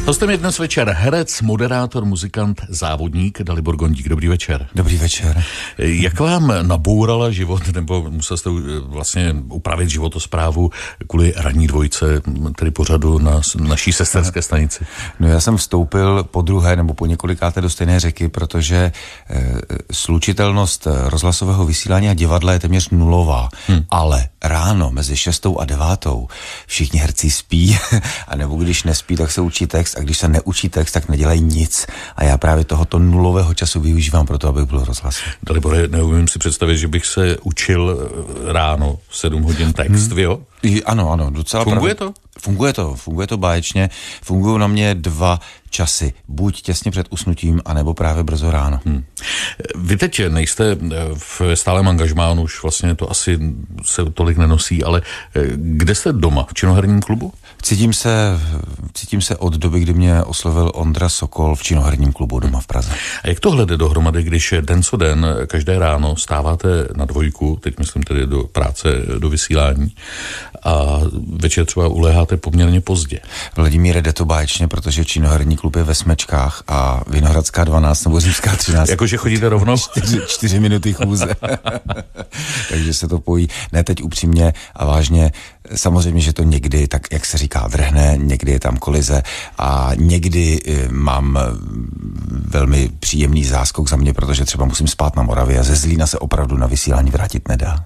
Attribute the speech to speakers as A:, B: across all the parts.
A: Hostem je dnes večer herec, moderátor, muzikant, závodník Dalibor Gondík. Dobrý večer.
B: Dobrý večer.
A: Jak vám nabourala život, nebo musel jste vlastně upravit životosprávu kvůli ranní dvojce, tedy pořadu na naší sesterské stanici?
B: No já jsem vstoupil po druhé nebo po několikáté do stejné řeky, protože slučitelnost rozhlasového vysílání a divadla je téměř nulová. Ale ráno mezi 6. a 9. všichni herci spí, a nebo když nespí, tak se učí text, a když se neučí text, tak nedělají nic. A já právě tohoto nulového času využívám pro to, abych byl rozhlas.
A: Dalibore, neumím si představit, že bych se učil ráno 7 hodin text, vy jo?
B: Ano, docela
A: Funguje to?
B: Funguje to báječně. Fungují na mě 2 časy. Buď těsně před usnutím, anebo právě brzo ráno.
A: Vy teď nejste v stálém angažmánu, už vlastně to asi se tolik nenosí, ale kde jste doma? V činoherním klubu?
B: Cítím se od doby, kdy mě oslovil Ondra Sokol v činoherním klubu doma v Praze.
A: A jak tohle jde dohromady, když den co den, každé ráno stáváte na 2, teď myslím tedy do práce, do vysílání, a večer třeba uléháte poměrně pozdě?
B: Vladimíre, jde to báječně, protože činoherní klub je ve Smečkách a Vinohradská 12 nebo Římská 13.
A: Jakože chodíte rovnou?
B: 4 minuty chůze. Takže se to pojí. Ne, teď upřímně a vážně, samozřejmě, že to někdy, tak jak se říká, drhne, někdy je tam kolize a někdy mám velmi příjemný záskok za mě, protože třeba musím spát na Moravě a ze Zlína se opravdu na vysílání vrátit nedá.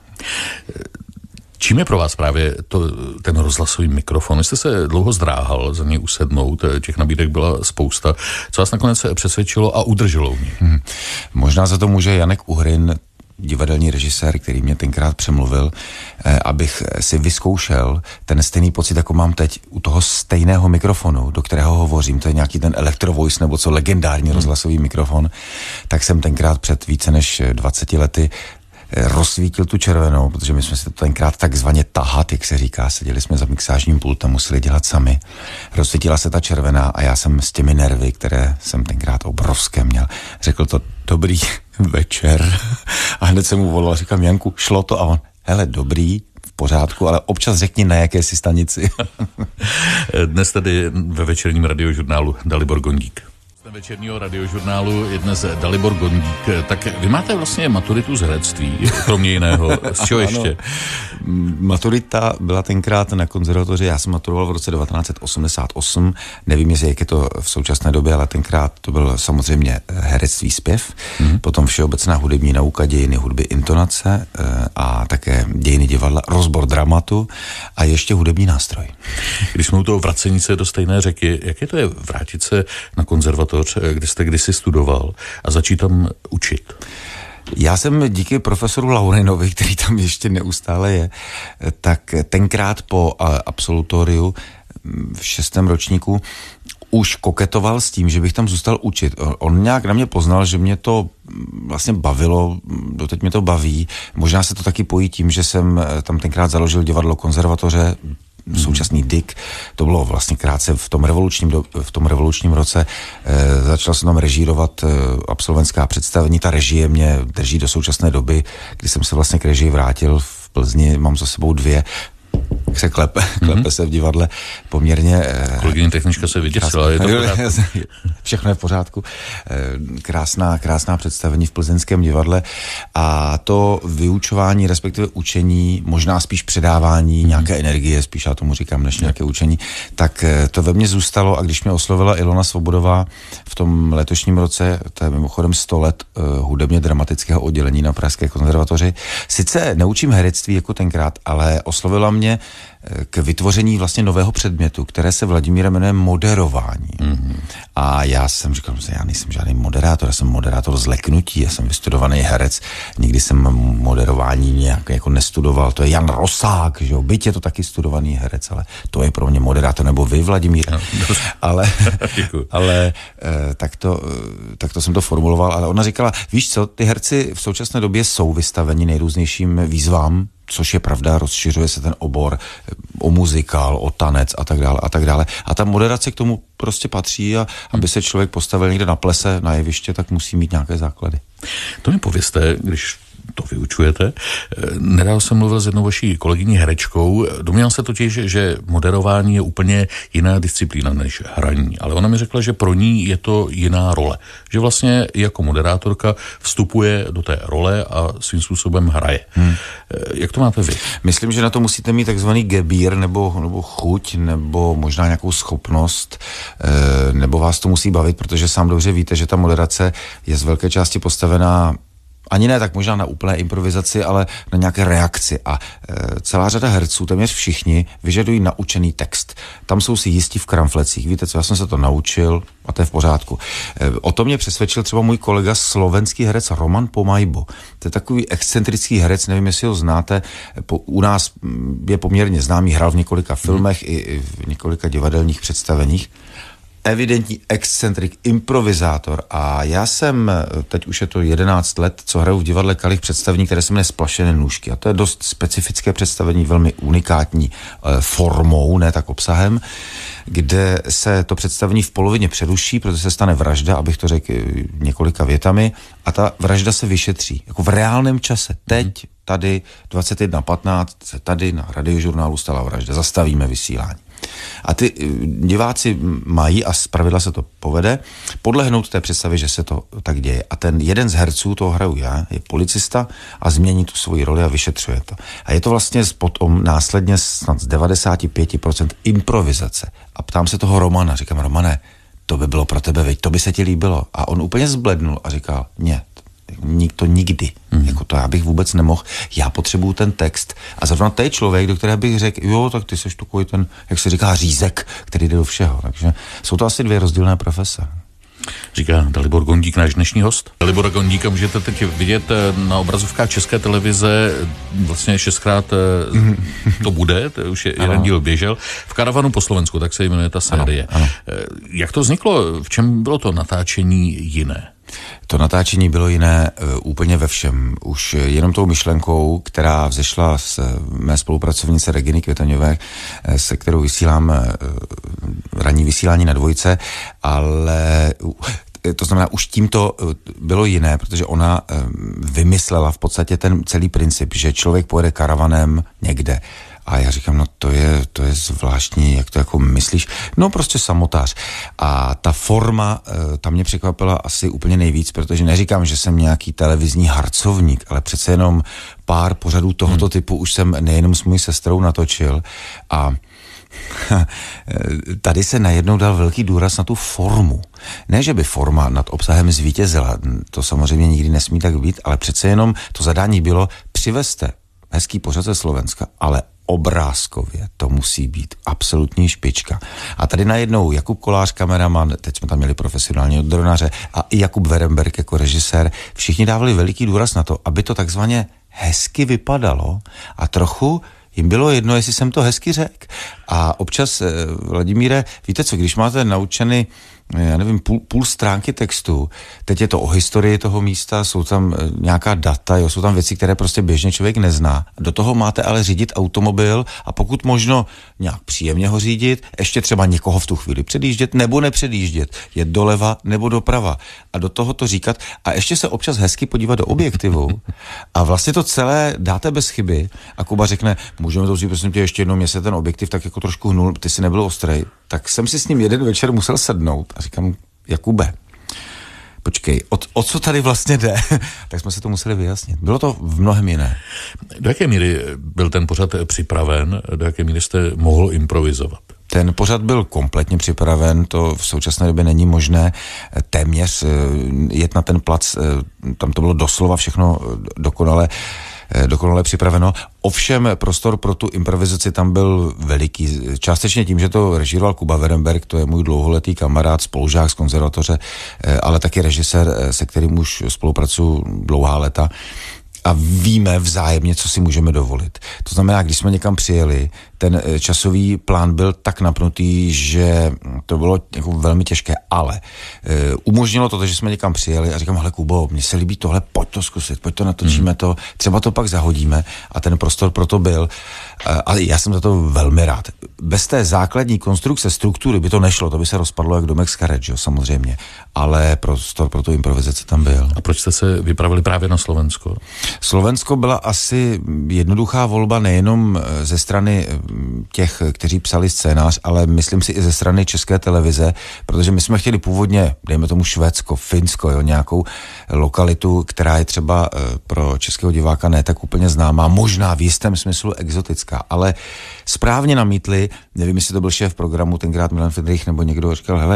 A: Čím je pro vás právě ten rozhlasový mikrofon? Jste se dlouho zdráhal za něj usednout, těch nabídek byla spousta. Co vás nakonec přesvědčilo a udrželo u něj?
B: Možná za to může Janek Uhrin, divadelní režisér, který mě tenkrát přemluvil, abych si vyzkoušel ten stejný pocit, jako mám teď u toho stejného mikrofonu, do kterého hovořím, to je nějaký ten Electro Voice nebo co legendární rozhlasový mikrofon, tak jsem tenkrát před více než 20 lety rozsvítil tu červenou, protože my jsme se to tenkrát takzvaně tahat, jak se říká, seděli jsme za mixážním pultem, museli dělat sami. Rozsvítila se ta červená a já jsem s těmi nervy, které jsem tenkrát obrovské měl, řekl to dobrý večer a hned jsem mu volal, říkám Janku, šlo to? A on, hele, dobrý, v pořádku, ale občas řekni na jaké si stanici.
A: Dnes tedy ve večerním radiožurnálu Dalibor Gondík. Večerního radiožurnálu je dnes Dalibor Gondík. Tak vy máte vlastně maturitu z herectví, kromě jiného. Z čeho ještě?
B: Maturita byla tenkrát na konzervatoři, já jsem maturoval v roce 1988, nevím, jestli jak je to v současné době, ale tenkrát to byl samozřejmě herectví, zpěv, potom všeobecná hudební nauka, dějiny hudby, intonace a také dějiny divadla, rozbor dramatu a ještě hudební nástroj.
A: Když jsme u toho vracení se do stejné řeky, jaké to je vrátit se na konzervatoř, kde jste kdysi studoval a začít tam učit?
B: Já jsem díky profesoru Laurinovi, který tam ještě neustále je, tak tenkrát po absolutoriu v 6. ročníku už koketoval s tím, že bych tam zůstal učit. On nějak na mě poznal, že mě to vlastně bavilo, doteď mě to baví. Možná se to taky pojí tím, že jsem tam tenkrát založil divadlo konzervatoře, současný DIK, to bylo vlastně krátce v tom revolučním roce, začal jsem tam režírovat absolventská představení, ta režie mě drží do současné doby, kdy jsem se vlastně k režii vrátil v Plzni, mám za sebou 2, se klepe se v divadle poměrně...
A: Kolegyně technička se vyděsila, je to
B: všechno je v pořádku. Krásná představení v plzeňském divadle a to vyučování, respektive učení, možná spíš předávání nějaké energie, spíš já tomu říkám, než nějaké učení, tak to ve mně zůstalo a když mě oslovila Ilona Svobodová v tom letošním roce, to je mimochodem 100 let hudebně dramatického oddělení na Pražské konzervatoři, sice neučím herectví jako tenkrát, ale oslovila mě k vytvoření vlastně nového předmětu, které se Vladimíre jmenuje moderování. A já jsem říkal, že já nejsem žádný moderátor, já jsem moderátor z leknutí, já jsem vystudovaný herec, nikdy jsem moderování nějak jako nestudoval, to je Jan Rosák, že jo, byť je to taky studovaný herec, ale to je pro mě moderátor, nebo vy, Vladimír. No, ale tak to jsem to formuloval, ale ona říkala, víš co, ty herci v současné době jsou vystaveni nejrůznějším výzvám, což je pravda, rozšiřuje se ten obor o muzikál, o tanec a tak dále a tak dále. A ta moderace k tomu prostě patří a aby se člověk postavil někde na plese, na jeviště, tak musí mít nějaké základy.
A: To mi povězte, když to vyučujete. Nedávno jsem mluvil s jednou vaší kolegyní herečkou. Domníval se totiž, že moderování je úplně jiná disciplína než hraní, ale ona mi řekla, že pro ní je to jiná role. Že vlastně jako moderátorka vstupuje do té role a svým způsobem hraje. Jak to máte vy?
B: Myslím, že na to musíte mít takzvaný gebír nebo chuť, nebo možná nějakou schopnost, nebo vás to musí bavit, protože sám dobře víte, že ta moderace je z velké části postavená ani ne tak možná na úplné improvizaci, ale na nějaké reakci. A celá řada herců, téměř všichni, vyžadují naučený text. Tam jsou si jistí v kramflecích. Víte co, já jsem se to naučil a to je v pořádku. O tom mě přesvědčil třeba můj kolega slovenský herec Roman Pomajbo. To je takový excentrický herec, nevím, jestli ho znáte. U nás je poměrně známý, hrál v několika filmech i v několika divadelních představeních. Evidentní excentrik, improvizátor a já jsem, teď už je to 11 let, co hraju v divadle Kalich představení, které se jmenuje Splašené nůžky a to je dost specifické představení, velmi unikátní formou, ne tak obsahem, kde se to představení v polovině přeruší, protože se stane vražda, abych to řekl několika větami a ta vražda se vyšetří, jako v reálném čase, teď, tady 21:15 se tady na Radiožurnálu stala vražda, zastavíme vysílání. A ty diváci mají, a zpravidla se to povede, podlehnout té představě, že se to tak děje. A ten jeden z herců, toho hraju já, je policista a změní tu svoji roli a vyšetřuje to. A je to vlastně potom následně snad z 95% improvizace. A ptám se toho Romana, říkám, Romane, to by bylo pro tebe, veď, to by se ti líbilo. A on úplně zblednul a říkal, ne, to nikdy. Jako to já bych vůbec nemohl. Já potřebuju ten text. A zrovna to je člověk, do kterého bych řekl, jo, tak ty seš takový ten, jak se říká, řízek, který jde do všeho. Takže jsou to asi dvě rozdílné profese.
A: Říká Dalibor Gondík, náš dnešní host. Dalibora Gondíka můžete teď vidět na obrazovkách České televize, vlastně 6krát to bude, to už je jeden díl běžel, v Karavanu po Slovensku, tak se jmenuje ta série. Ano. Jak to vzniklo? V čem bylo to natáčení jiné?
B: To natáčení bylo jiné úplně ve všem. Už jenom tou myšlenkou, která vzešla z mé spolupracovnice Reginy Květoňové, se kterou vysílám ranní vysílání na Dvojce, ale to znamená, už tím to bylo jiné, protože ona vymyslela v podstatě ten celý princip, že člověk pojede karavanem někde. A já říkám, no to je zvláštní, jak to jako myslíš? No prostě samotář. A ta forma, ta mě překvapila asi úplně nejvíc, protože neříkám, že jsem nějaký televizní harcovník, ale přece jenom pár pořadů tohoto typu už jsem nejenom s mojí sestrou natočil a tady se najednou dal velký důraz na tu formu. Ne, že by forma nad obsahem zvítězila, to samozřejmě nikdy nesmí tak být, ale přece jenom to zadání bylo, přivezte hezký pořad ze Slovenska, ale obrázkově to musí být absolutní špička. A tady najednou Jakub Kolář, kameraman, teď jsme tam měli profesionálního dronaře a i Jakub Veremberg jako režisér, všichni dávali veliký důraz na to, aby to takzvaně hezky vypadalo a trochu jim bylo jedno, jestli jsem to hezky řekl. A občas, Vladimíre, víte co, když máte naučený, já nevím, půl stránky textu, teď je to o historii toho místa, jsou tam nějaká data, jo, jsou tam věci, které prostě běžně člověk nezná. Do toho máte ale řídit automobil a pokud možno nějak příjemně ho řídit, ještě třeba někoho v tu chvíli předjíždět nebo nepředjíždět, jet doleva nebo doprava a do toho to říkat a ještě se občas hezky podívat do objektivu a vlastně to celé dáte bez chyby a Kuba řekne, můžeme to vzít, prosím tě, ještě jednou, mě se ten objektiv tak jako trošku hnul, ty si nebyl ostrej, tak jsem si s ním jeden večer musel sednout a říkám, Jakube, počkej, o co tady vlastně jde? Tak jsme se to museli vyjasnit. Bylo to v mnohem jiné.
A: Do jaké míry byl ten pořad připraven? Do jaké míry jste mohl improvizovat?
B: Ten pořad byl kompletně připraven, to v současné době není možné téměř jet na ten plac, tam to bylo doslova všechno dokonale připraveno. Ovšem prostor pro tu improvizaci tam byl veliký. Částečně tím, že to režíroval Kuba Veremberg, to je můj dlouholetý kamarád, spolužák z konzervatoře, ale taky režisér, se kterým už spolupracuju dlouhá léta. A víme vzájemně, co si můžeme dovolit. To znamená, když jsme někam přijeli, ten časový plán byl tak napnutý, že to bylo jako velmi těžké, ale umožnilo to, že jsme někam přijeli a říkám, hele Kubo, mně se líbí tohle, pojď to zkusit, pojď to natočíme to, třeba to pak zahodíme a ten prostor pro to byl a já jsem za to velmi rád. bez té základní konstrukce, struktury by to nešlo, to by se rozpadlo jak domek z karet, jo, samozřejmě. Ale prostor pro tu improvizaci tam byl.
A: A proč jste se vypravili právě na Slovensko?
B: Slovensko byla asi jednoduchá volba nejenom ze strany těch, kteří psali scénář, ale myslím si i ze strany České televize, protože my jsme chtěli původně, dejme tomu Švédsko, Finsko, jo, nějakou lokalitu, která je třeba pro českého diváka ne tak úplně známá, možná v jistém smyslu exotická, ale správně namítli, nevím, jestli to byl šéf programu, tenkrát Milan Friedrich nebo někdo říkal, hele,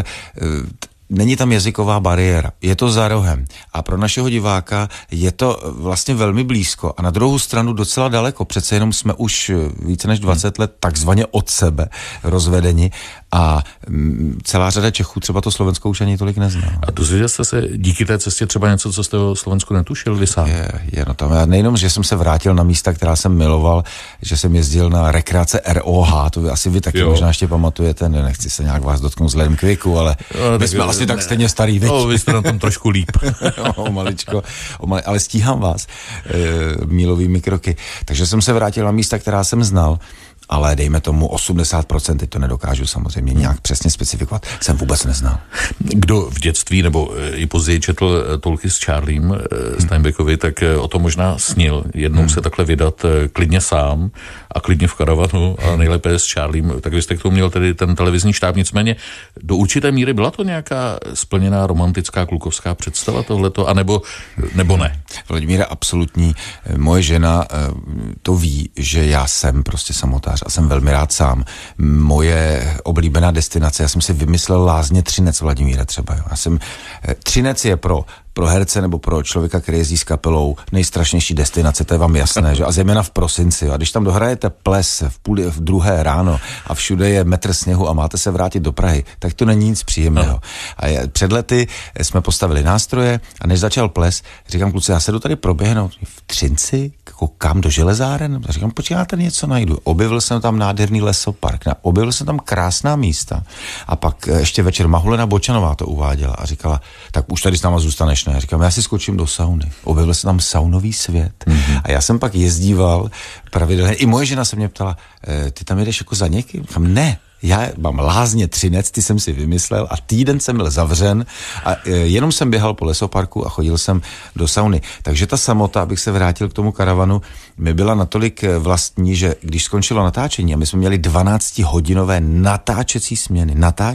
B: není tam jazyková bariéra, je to za rohem a pro našeho diváka je to vlastně velmi blízko a na druhou stranu docela daleko, přece jenom jsme už více než 20 let takzvaně od sebe rozvedeni a celá řada Čechů třeba to Slovensko už ani tolik nezná.
A: A dozvěděl jste se díky té cestě třeba něco, co jste o Slovensku netušil vy sám?
B: No tam já nejenom, že jsem se vrátil na místa, která jsem miloval, že jsem jezdil na rekreace ROH, to asi vy taky možná ještě pamatujete, nechci se nějak vás dotknout vzhledem k věku, ale my jsme asi tak stejně starý, viď?
A: Vy jste na tom trošku líp.
B: Maličko, ale stíhám vás mílovými kroky. Takže jsem se vrátil na místa, která jsem znal, ale dejme tomu 80%, teď to nedokážu samozřejmě nějak přesně specifikovat, jsem vůbec neznal.
A: Kdo v dětství nebo i později četl Tolky s Charliem Steinbeckovi, tak o tom možná snil. Jednou se takhle vydat klidně sám a klidně v karavanu a nejlépe s Charliem. Tak vy jste k tomu měl tedy ten televizní štáb, nicméně do určité míry byla to nějaká splněná romantická klukovská představa tohleto, anebo nebo ne?
B: Vladimíra, absolutní. Moje žena to ví, že já jsem prostě samotář a jsem velmi rád sám. Moje oblíbená destinace, já jsem si vymyslel lázně Třinec, Vladimíra, třeba. Jo. Třinec je pro herce nebo pro člověka, který jezdí s kapelou, nejstrašnější destinace, to je vám jasné, že? A zejména v prosinci. Jo. A když tam dohrajete ples v 2 ráno a všude je metr sněhu a máte se vrátit do Prahy, tak to není nic příjemného. A před lety jsme postavili nástroje a než začal ples, říkám, kluci, já se jdu tady proběhnout v Třinci, kam do železáren? A říkám, počkej, já tady něco najdu. Objevil jsem tam nádherný lesopark, objevil jsem tam krásná místa. A pak ještě večer Mahulena Bočanová to uváděla a říkala, tak už tady s náma zůstaneš. Ne? Říkám, já si skočím do sauny. Objevil se tam saunový svět. A já jsem pak jezdíval pravidelně. I moje žena se mě ptala, ty tam jedeš jako za někým? Říkám, ne. Já mám lázně Třinec, ty jsem si vymyslel a týden jsem byl zavřen a jenom jsem běhal po lesoparku a chodil jsem do sauny. Takže ta samota, abych se vrátil k tomu karavanu, mi byla natolik vlastní, že když skončilo natáčení a my jsme měli 12hodinové natáčecí směny,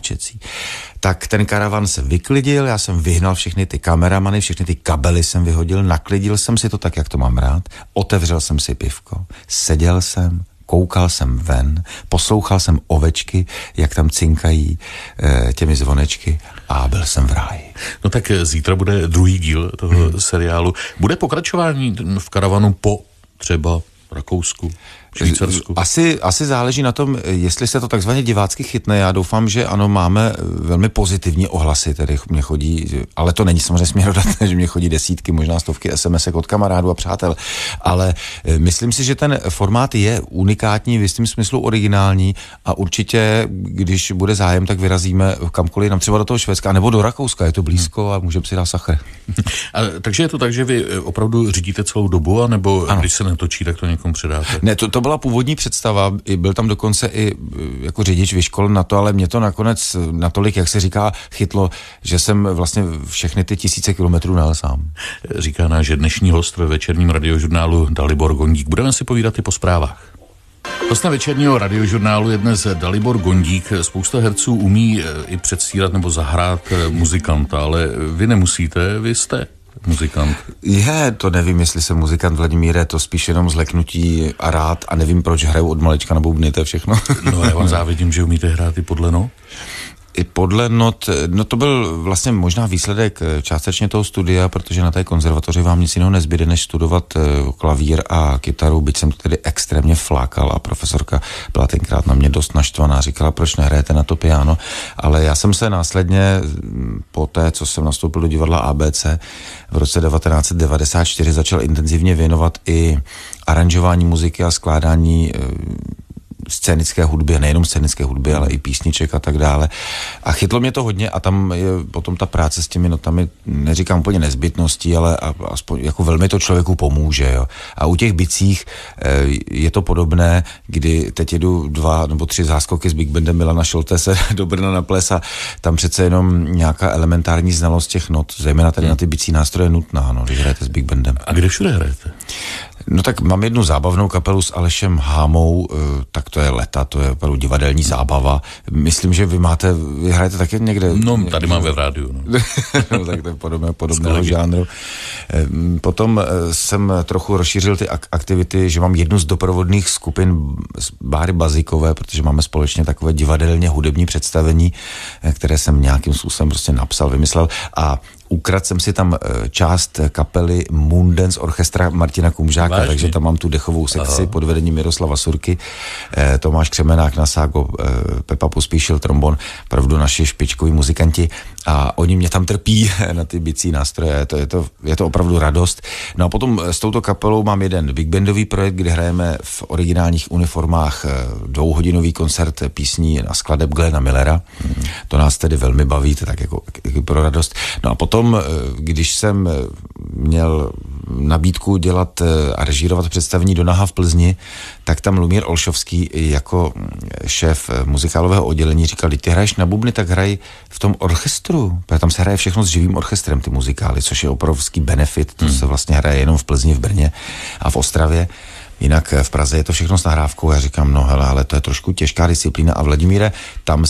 B: tak ten karavan se vyklidil, já jsem vyhnal všechny ty kameramany, všechny ty kabely jsem vyhodil, naklidil jsem si to tak, jak to mám rád, otevřel jsem si pivko, seděl jsem, koukal jsem ven, poslouchal jsem ovečky, jak tam cinkají těmi zvonečky a byl jsem v ráji.
A: No tak zítra bude druhý díl toho seriálu. Bude pokračování v karavanu po třeba Rakousku, Švýcarsku?
B: Asi záleží na tom, jestli se to takzvaně divácky chytne. Já doufám, že ano, máme velmi pozitivní ohlasy, tedy mě chodí, ale to není samozřejmě směrodatné, že mě chodí desítky, možná stovky SMS-ek od kamarádů a přátel, ale myslím si, že ten formát je unikátní, v jistém smyslu originální a určitě, když bude zájem, tak vyrazíme kamkoliv, nám třeba do toho Švédska, nebo do Rakouska, je to blízko a můžeme si dát sachr.
A: Takže je to tak, že vy opravdu řídíte celou dobu, anebo když se netočí, tak to někomu předáte?
B: Ne, to byla původní představa, byl tam dokonce i jako řidič vyškolen na to, ale mě to nakonec natolik, jak se říká, chytlo, že jsem vlastně všechny ty 1000 kilometrů najel sám.
A: Říká náš dnešní host ve večerním radiožurnálu Dalibor Gondík. Budeme si povídat i po zprávách. Hostem večerního radiožurnálu je dnes Dalibor Gondík. Spousta herců umí i předstírat nebo zahrát muzikanta, ale vy nemusíte, vy jste muzikant.
B: To nevím, jestli jsem muzikant, Vladimíre, to spíš jenom zleknutí a rád a nevím, proč hraju od malička na bubny, to je všechno.
A: No já vám závidím, že umíte hrát i podle not.
B: I podle not, no to byl vlastně možná výsledek částečně toho studia, protože na té konzervatoři vám nic jiného nezbyde, než studovat klavír a kytaru, byť jsem to tedy extrémně flákal a profesorka byla tenkrát na mě dost naštvaná, říkala, proč nehrajete na to piano, ale já jsem se následně po té, co jsem nastoupil do divadla ABC v roce 1994 začal intenzivně věnovat i aranžování muziky a skládání scénické hudby, nejenom scénické hudby, ale i písniček a tak dále. A chytlo mě to hodně a tam je potom ta práce s těmi notami, neříkám úplně nezbytností, ale aspoň jako velmi to člověku pomůže. Jo. A u těch bicích je to podobné, kdy teď jedu 2 nebo 3 záskoky s Big Bandem Milana Šoltese do Brna na ples a tam přece jenom nějaká elementární znalost těch not, zejména tady na ty bicí nástroje nutná, no, když hrajete s Big Bandem.
A: A kde všude hrajete?
B: No tak mám jednu zábavnou kapelu s Alešem Hámou, tak to je Leta, to je opravdu divadelní zábava. Myslím, že vy hrajete taky někde?
A: No, tady mám ve rádiu. No.
B: No, tak to je podobného žánru. Potom jsem trochu rozšířil ty aktivity, že mám jednu z doprovodných skupin z Báry Bazikové, protože máme společně takové divadelně hudební představení, které jsem nějakým způsobem prostě napsal, vymyslel a ukradl jsem si tam část kapely Moondance Orchestra Martina Kumžáka,
A: Vážně?
B: Takže tam mám tu dechovou sekci pod vedením Miroslava Surky, Tomáš Křemenák na ságo, Pepa Pospíšil trombon, pravdu naši špičkoví muzikanti a oni mě tam trpí na ty bicí nástroje, je to opravdu radost. No a potom s touto kapelou mám jeden big bandový projekt, kdy hrajeme v originálních uniformách 2hodinový koncert písní na skladeb Glena Millera. To nás tedy velmi baví, to tak jako pro radost. No a potom, když jsem měl nabídku dělat a režírovat představení do Naha v Plzni, tak tam Lumír Olšovský jako šéf muzikálového oddělení říkal, když ty hraješ na bubny, tak hraj v tom orchestru. Tam se hraje všechno s živým orchestrem, ty muzikály, což je obrovský benefit. To se vlastně hraje jenom v Plzni, v Brně a v Ostravě. Jinak v Praze je to všechno s nahrávkou. Já říkám, no hele, ale to je trošku těžká disciplína. A Vladimíre, tam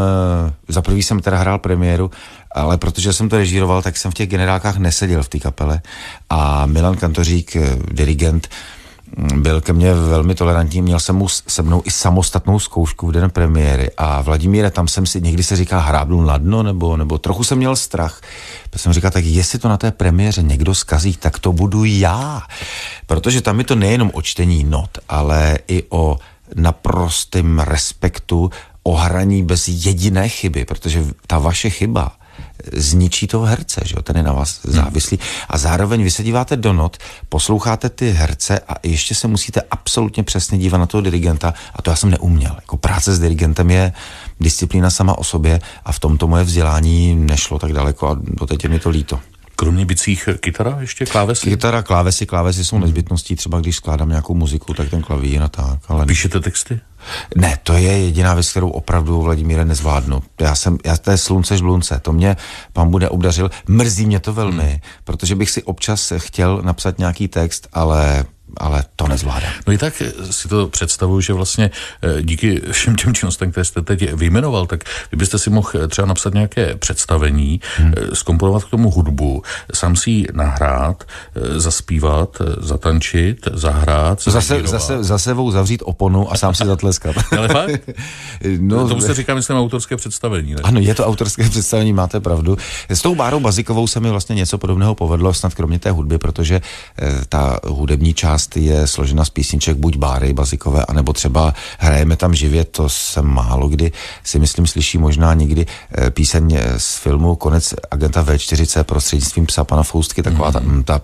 B: za prvý jsem teda hrál premiéru, ale protože jsem to režíroval, tak jsem v těch generálkách neseděl v té kapele. A Milan Kantořík, dirigent, byl ke mně velmi tolerantní, měl jsem mu se mnou i samostatnou zkoušku v den premiéry a Vladimíre, tam jsem si, někdy se říká hrábnul na dno, nebo trochu jsem měl strach. Pak jsem říkal, tak jestli to na té premiéře někdo zkazí, tak to budu já. Protože tam je to nejenom o čtení not, ale i o naprostém respektu, o hraní bez jediné chyby, protože ta vaše chyba zničí toho herce, že jo, ten je na vás závislý a zároveň vy se díváte do not, posloucháte ty herce a ještě se musíte absolutně přesně dívat na toho dirigenta a to já jsem neuměl. Jako práce s dirigentem je disciplína sama o sobě a v tomto moje vzdělání nešlo tak daleko a doteď je mi to líto.
A: Kromě bicích kytara ještě klávesy?
B: Kytara, klávesy jsou nezbytností, třeba když skládám nějakou muziku, tak ten klavír a tak. Ale
A: píšete texty?
B: Ne, to je jediná věc, kterou opravdu, Vladimíre, nezvládnu. To je slunce žblunce, to mě pán bude obdařil. Mrzí mě to velmi, protože bych si občas chtěl napsat nějaký text, ale to nezvládám.
A: No i tak si to představuju, že vlastně díky všem těm činnostem, které jste teď vyjmenoval, tak vy byste si mohl třeba napsat nějaké představení, zkomponovat k tomu hudbu, sám si ji nahrát, zaspívat, zatančit, zahrát,
B: za sebou zavřít oponu a sám si zatleskat.
A: Ale fakt? No, tomu se říká, myslím, autorské představení. Ne?
B: Ano, je to autorské představení, máte pravdu. S tou Bárou Bazikovou se mi vlastně něco podobného povedlo, snad kromě té hudby, protože ta hudební část je složena z písniček buď Báry Bazikové, anebo třeba hrajeme tam živě, to jsem málo kdy si myslím slyší možná někdy píseň z filmu Konec agenta V4C prostřednictvím psa pana Foustky, taková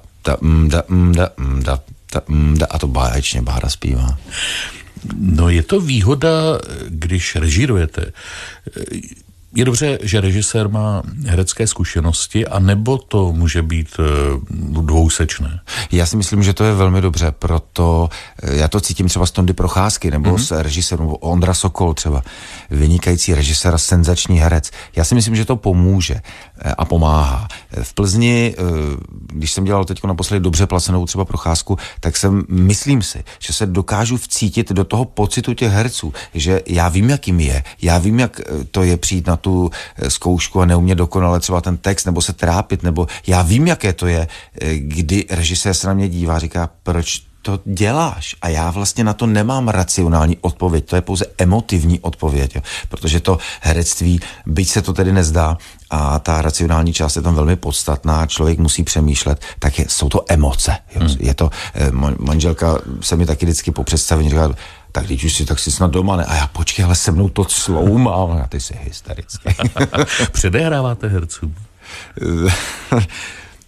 B: a to báječně Bára zpívá.
A: No je to výhoda, když režírujete. Je dobře, že režisér má herecké zkušenosti, anebo to může být dvousečné? Já si myslím, že to je velmi dobře, proto já to cítím třeba z Tondy Procházky, nebo s režisérem, nebo Ondra Sokol třeba, vynikající režisér a senzační herec. Já si myslím, že to pomůže a pomáhá. V Plzni, když jsem dělal teď naposledy dobře placenou třeba Procházku, tak myslím si, že se dokážu vcítit do toho pocitu těch herců, že já vím, jakým je, já vím, jak to je přijít na tu zkoušku a neumět dokonale třeba ten text, nebo se trápit, nebo já vím, jaké to je, kdy režisér se na mě dívá a říká, proč to děláš? A já vlastně na to nemám racionální odpověď, to je pouze emotivní odpověď, jo? Protože to herectví, byť se to tedy nezdá, a ta racionální část je tam velmi podstatná, člověk musí přemýšlet, tak jsou to emoce. Jo? Je to, manželka se mi taky vždycky po představení říká, tak když už tak si snad doma, ne? A já počkej, ale se mnou to sloumám. A ty jsi hysterický. Předehráváte hercům?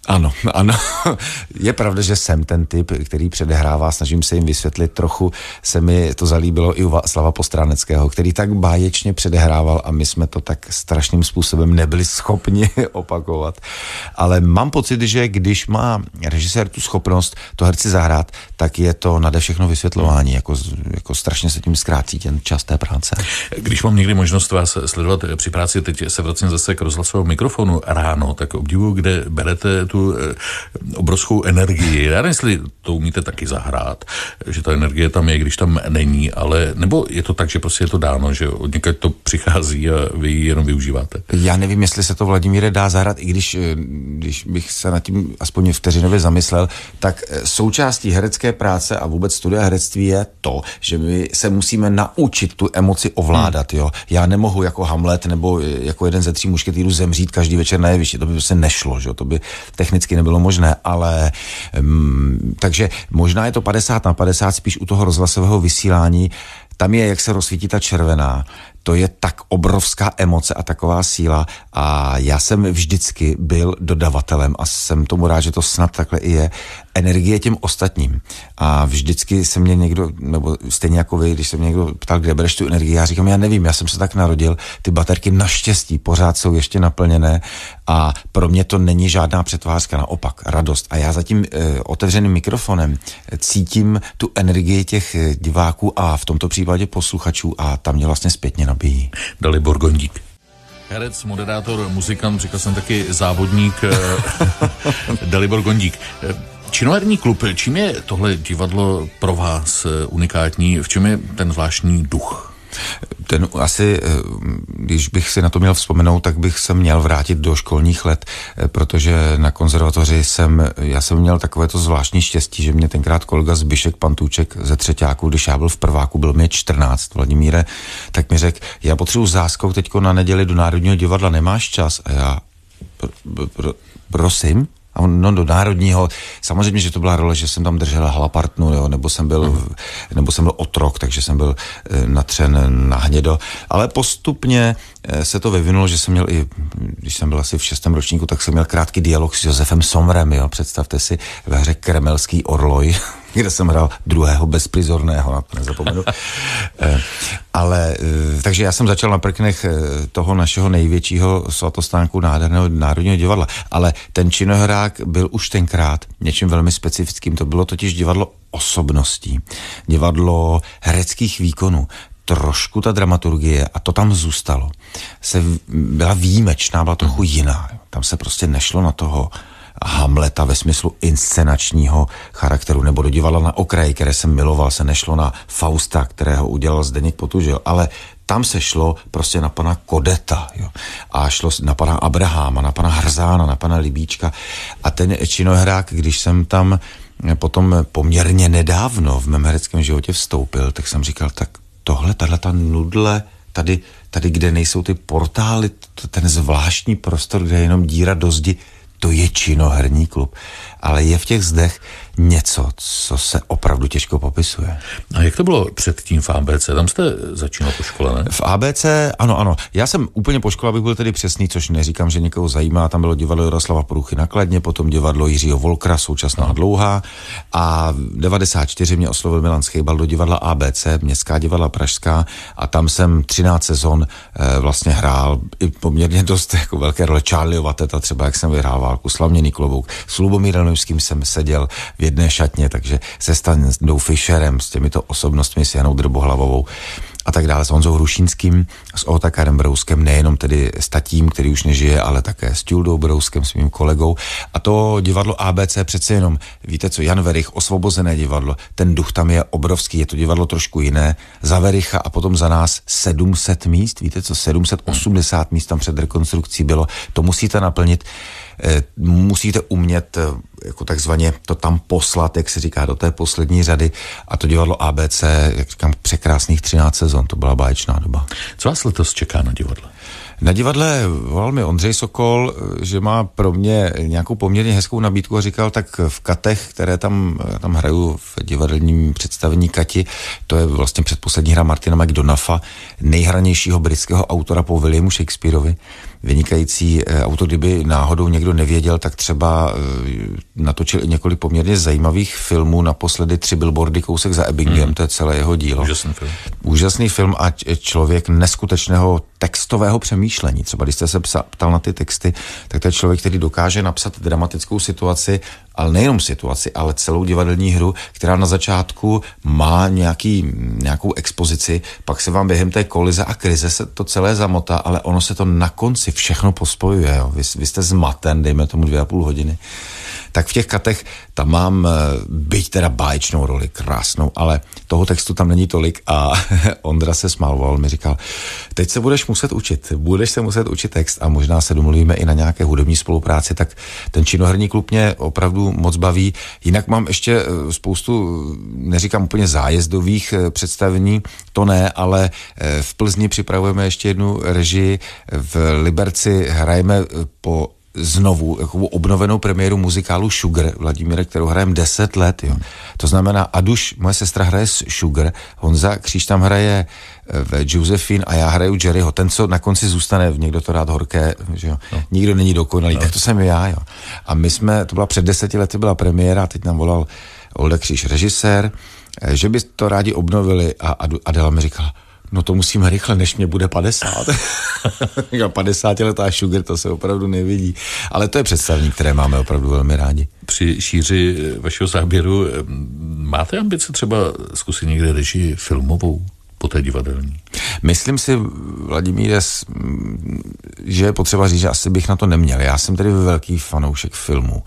B: Ano. Je pravda, že jsem ten typ, který předehrává, snažím se jim vysvětlit. Trochu se mi to zalíbilo i u Václava Postráneckého, který tak báječně předehrával a my jsme to tak strašným způsobem nebyli schopni opakovat. Ale mám pocit, že když má režisér tu schopnost to herci zahrát, tak je to nade všechno vysvětlování. Jako strašně se tím zkrátí ten čas té práce.
A: Když mám někdy možnost vás sledovat při práci, teď se vracím zase k rozhlasovému mikrofonu ráno, tak obdivuju, kde berete tu obrovskou energii. Já nevím, jestli to umíte taky zahrát, že ta energie tam je, když tam není, ale nebo je to tak, že prostě je to dáno, že od někud to přichází a vy ji jenom využíváte? Já
B: nevím, jestli se to, Vladimíre, dá zahrát, i když bych se nad tím aspoň vteřinově zamyslel, tak součástí herecké práce a vůbec studia herectví je to, že my se musíme naučit tu emoci ovládat. Jo? Já nemohu jako Hamlet nebo jako jeden ze 3 mušketýrů zemřít každý večer na jevišti. To by prostě nešlo, že? To by technicky nebylo možné, ale takže možná je to 50/50 spíš u toho rozhlasového vysílání. Tam je, jak se rozsvítí ta červená. To je tak obrovská emoce a taková síla a já jsem vždycky byl dodavatelem a jsem tomu rád, že to snad takhle i je, energie těm ostatním. A vždycky se mě někdo, nebo stejně jako vy, když se mě někdo ptal, kde bereš tu energii, já říkám, já nevím, já jsem se tak narodil, ty baterky naštěstí pořád jsou ještě naplněné a pro mě to není žádná přetvářka, naopak, radost. A já za tím otevřeným mikrofonem cítím tu energii těch diváků a v tomto případě posluchačů a tam mě vlastně zpětně nabíjí.
A: Dalibor Gondík. Herec, moderátor, muzikant, říkal jsem taky závodník Dalibor Gondík. Činoherní klub, čím je tohle divadlo pro vás unikátní? V čem je ten zvláštní duch?
B: Ten asi, když bych si na to měl vzpomenout, tak bych se měl vrátit do školních let, protože na konzervatoři jsem měl takovéto zvláštní štěstí, že mě tenkrát kolega Zbyšek Pantůček ze třeťáku, když já byl v prváku, byl mě 14, Vladimíre, tak mi řekl, já potřebuji záskok teďko na neděli do Národního divadla, nemáš čas? A já, prosím? A on, do Národního, samozřejmě, že to byla role, že jsem tam držel hlapartnu, jo, nebo jsem byl otrok, takže jsem byl natřen na hnědo, ale postupně se to vyvinulo, že jsem měl i, když jsem byl asi v 6. ročníku, tak jsem měl krátký dialog s Josefem Somrem, jo, představte si ve hře Kremelský orloj, kde jsem hrál druhého bezprizorného, na to nezapomenu. Ale, takže já jsem začal na prknech toho našeho největšího svatostánku nádherného Národního divadla. Ale ten činohrák byl už tenkrát něčím velmi specifickým. To bylo totiž divadlo osobností, divadlo hereckých výkonů. Trošku ta dramaturgie, a to tam zůstalo, byla výjimečná, byla trochu jiná. Tam se prostě nešlo na toho Hamleta ve smyslu inscenačního charakteru, nebo do divadla Na okraji, které jsem miloval, se nešlo na Fausta, kterého udělal Zdeněk Potužil, ale tam se šlo prostě na pana Kodeta, jo. A šlo na pana Abraháma, na pana Hrzána, na pana Libíčka. A ten činohrák, když jsem tam potom poměrně nedávno v mém hereckém životě vstoupil, tak jsem říkal, tak tahleta nudle, tady, kde nejsou ty portály, ten zvláštní prostor, kde je jenom díra do zdi, to je činoherní klub. Ale je v těch zdech něco, co se opravdu těžko popisuje.
A: A jak to bylo předtím v ABC? Tam jste začínal po škole, ne?
B: V ABC, ano. Já jsem úplně po škole, abych byl tedy přesný, což neříkám, že někoho zajímá. Tam bylo divadlo Jaroslava Poruchy na Kladně, potom divadlo Jiřího Volkra, současná a dlouhá. A v 94 mě oslovil Milan Schejbal do divadla ABC, Městská divadla pražská, a tam jsem 13 sezon vlastně hrál i poměrně dost jako velké role. Charlieova teta třeba, jak jsem vyhrál válku, Slavněný klobouk. S Lubomírem Novským jsem seděl v jedné šatně, takže se Standou Fischerem, s těmito osobnostmi, s Janou Drbohlavovou a tak dále, s Honzou Hrušínským, s Otakarem Brouskem, nejenom tedy s tatím, který už nežije, ale také s Tildou Brouskem, s mým kolegou. A to divadlo ABC přece jenom, víte co, Jan Werich, Osvobozené divadlo, ten duch tam je obrovský, je to divadlo trošku jiné, za Wericha a potom za nás 700 míst, víte co, 780 míst tam před rekonstrukcí bylo, to musíte naplnit, musíte umět jako takzvaně to tam poslat, jak se říká, do té poslední řady, a to divadlo ABC, jak říkám, překrásných 13 sezon, to byla báječná doba.
A: Co vás letos čeká na divadle?
B: Na divadle volal mi Ondřej Sokol, že má pro mě nějakou poměrně hezkou nabídku a říkal, tak v Katech, které tam hraju v divadelním představení Kati, to je vlastně předposlední hra Martina McDonaffa, nejhranějšího britského autora po Williamu Shakespeareovi. Vynikající autor, kdyby náhodou někdo nevěděl, tak třeba natočil i několik poměrně zajímavých filmů, naposledy 3 billboardy kousek za Ebbingem, to je celé jeho dílo. Úžasný film a člověk neskutečného textového přemýšlení. Třeba když jste se ptal na ty texty, tak to je člověk, který dokáže napsat dramatickou situaci, ale nejenom situaci, ale celou divadelní hru, která na začátku má nějakou expozici, pak se vám během té kolize a krize se to celé zamotá, ale ono se to na konci všechno pospojuje. Jo. Vy jste zmaten, dejme tomu 2,5 hodiny. Tak v těch Katech tam mám byť teda báječnou roli, krásnou, ale toho textu tam není tolik a Ondra se smál, mi říkal, teď se budeš se muset učit text a možná se domluvíme i na nějaké hudební spolupráci, tak ten činoherní klub mě opravdu moc baví. Jinak mám ještě spoustu, neříkám úplně zájezdových představení, to ne, ale v Plzni připravujeme ještě jednu režii, v Liberci hrajeme znovu jako obnovenou premiéru muzikálu Sugar Vladimíra, kterou hrajeme 10 let. Jo. To znamená, Aduš, moje sestra hraje Sugar, Honza Kříž tam hraje v Josephine a já hraju Jerryho. Ten, co na konci zůstane, někdo to rád horké, že jo. No. Nikdo není dokonalý, tak to jsem já, jo. A to byla před 10 lety, byla premiéra, teď nám volal Olda Kříž, režisér, že by to rádi obnovili a Adela mi říkala, no to musíme rychle, než mě bude 50. 50letá Sugar, to se opravdu nevidí. Ale to je představení, které máme opravdu velmi rádi.
A: Při šíři vašeho záběru máte ambice třeba zkusit někde režii filmovou po té divadelní?
B: Myslím si, Vladimíre, že je potřeba říct, že asi bych na to neměl. Já jsem tedy velký fanoušek filmu.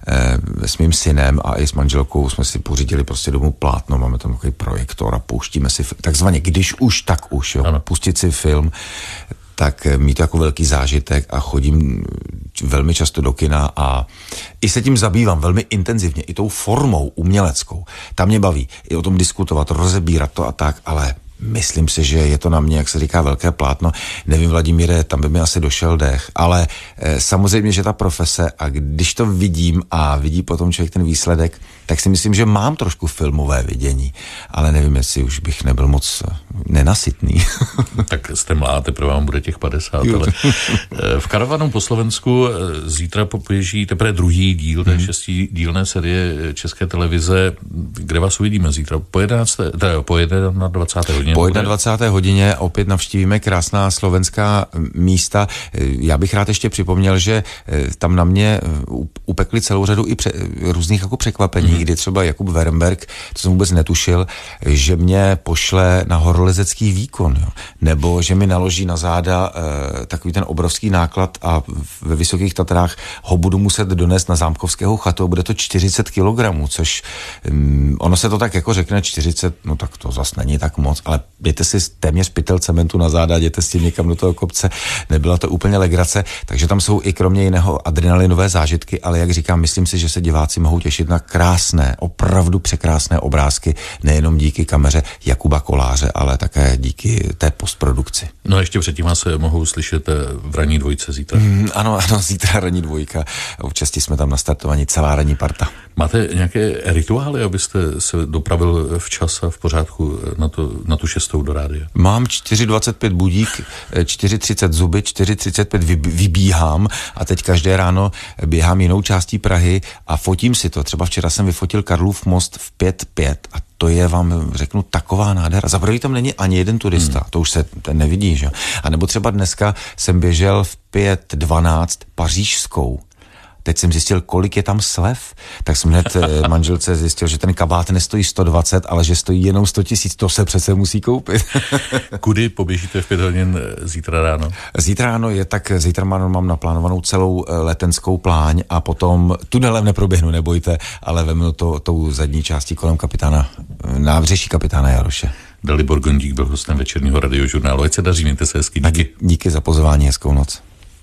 B: S mým synem a i s manželkou jsme si pořídili prostě domů plátno, máme tam takový projektor a pouštíme si takzvaně, když už, tak už, jo. Pustit si film, tak mít to jako velký zážitek a chodím velmi často do kina a i se tím zabývám velmi intenzivně, i tou formou uměleckou. Tam mě baví i o tom diskutovat, rozebírat to a tak, ale myslím si, že je to na mě, jak se říká, velké plátno. Nevím, Vladimíre, tam by mi asi došel dech, ale samozřejmě, že ta profese a když to vidím a vidí potom člověk ten výsledek, tak si myslím, že mám trošku filmové vidění, ale nevím, jestli už bych nebyl moc nenasytný.
A: Tak jste mlád, teprve vám bude těch 50, ale v Karavanu po Slovensku zítra poběží teprve druhý díl té 6dílné série České televize, kde vás uvidíme zítra po 21. hodině.
B: Po 21. hodině opět navštívíme krásná slovenská místa. Já bych rád ještě připomněl, že tam na mě upekli celou řadu i různých jako překvapení, kdy třeba Jakub Wernberg, to jsem vůbec netušil, že mě pošle na horolezecký výkon, jo. Nebo že mi naloží na záda takový ten obrovský náklad a ve Vysokých Tatrách ho budu muset donést na Zámkovského chatu a bude to 40 kilogramů, což ono se to tak jako řekne 40, no tak to zas není tak moc, ale dejte si téměř pytel cementu na záda, jděte s tím někam do toho kopce, nebyla to úplně legrace, takže tam jsou i kromě jiného adrenalinové zážitky, ale jak říkám, myslím si, že se diváci mohou těšit na krásné, opravdu překrásné obrázky, nejenom díky kameře Jakuba Koláře, ale také díky té postprodukci.
A: No a ještě předtím se mohou slyšet v ranní dvojce zítra.
B: Ano, zítra ranní dvojka. Občas jsme tam nastartovaní celá ranní parta.
A: Máte nějaké rituály, abyste se dopravil včas a v pořádku na tu 6. do rádia?
B: Mám 4:25 budík, 4:30 zuby, 4:35 vybíhám a teď každé ráno běhám jinou částí Prahy a fotím si to. Třeba včera jsem vyfotil Karlův most v 5:05 a to je, vám řeknu, taková nádhera. Za první tam není ani jeden turista, to už se nevidí, že? A nebo třeba dneska jsem běžel v 5:12 Pařížskou. Teď jsem zjistil, kolik je tam slev, tak jsem hned manželce zjistil, že ten kabát nestojí 120, ale že stojí jenom 100 000, to se přece musí koupit.
A: Kudy poběžíte v 5 hodin zítra ráno?
B: Zítra ráno zítra mám naplánovanou celou letenskou pláň a potom tunelem neproběhnu, nebojte, ale vemnu tou zadní částí kolem nábřeží kapitána Jaroše.
A: Dalibor Gondík byl hostem večerního radiožurnálu. Ať se daří, mějte se hezky. Díky.
B: Díky za pozvání, hezkou noc.